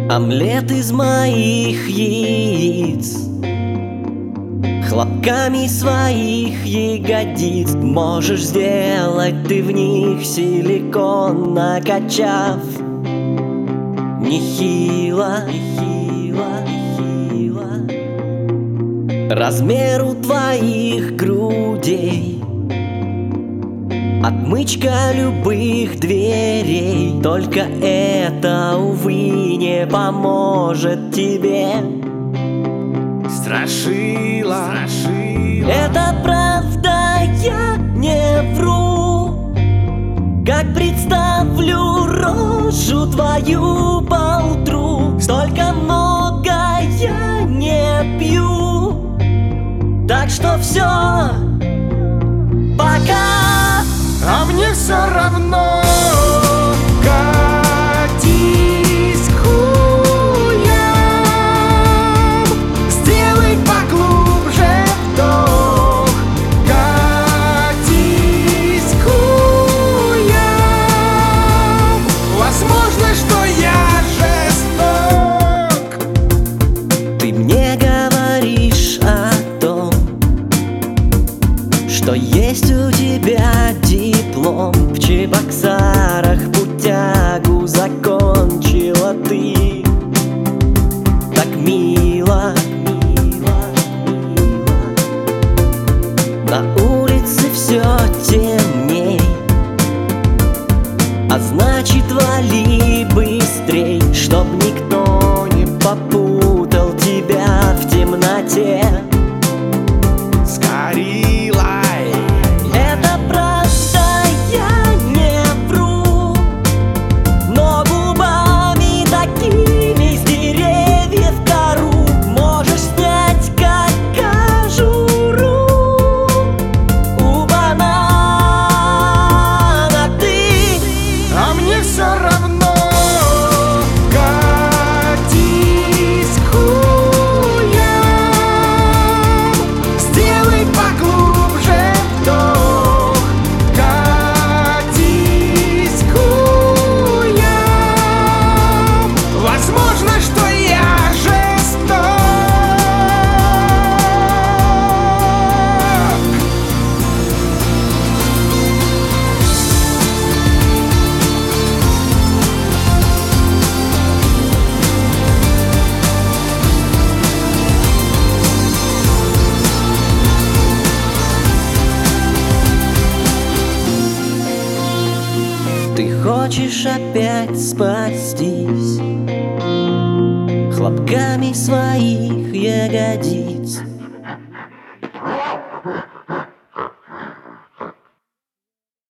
Омлет из моих яиц, хлопками своих ягодиц можешь сделать ты в них силикон, накачав нехило, нехило, нехило. Размеру твоих грудей отмычка любых дверей. Только это, увы, не поможет тебе. Страшила, Это правда, я не вру. Как представлю рожу твою поутру, столько много я не пью. Так что все, пока. а мне все равно. Катись к хуям, сделай поглубже вдох. Катись к хуям, возможно, что я жесток. Ты мне говоришь о том, что есть у тебя диплом. В Чебоксарах путягу закончила ты. Так мило, мило, мило. На улице все темней, а значит вали быстрей, чтоб никто не попутал тебя в темноте. Скорилай, Это правда, я не вру, но губами такими с деревьев кору можешь снять, как кожуру. У банана ты, а мне все равно. Катись к хуям, сделай поглубже вдох. Катись к хуям, возможно, что я жесток. ты хочешь опять спастись хлопками своих ягодиц.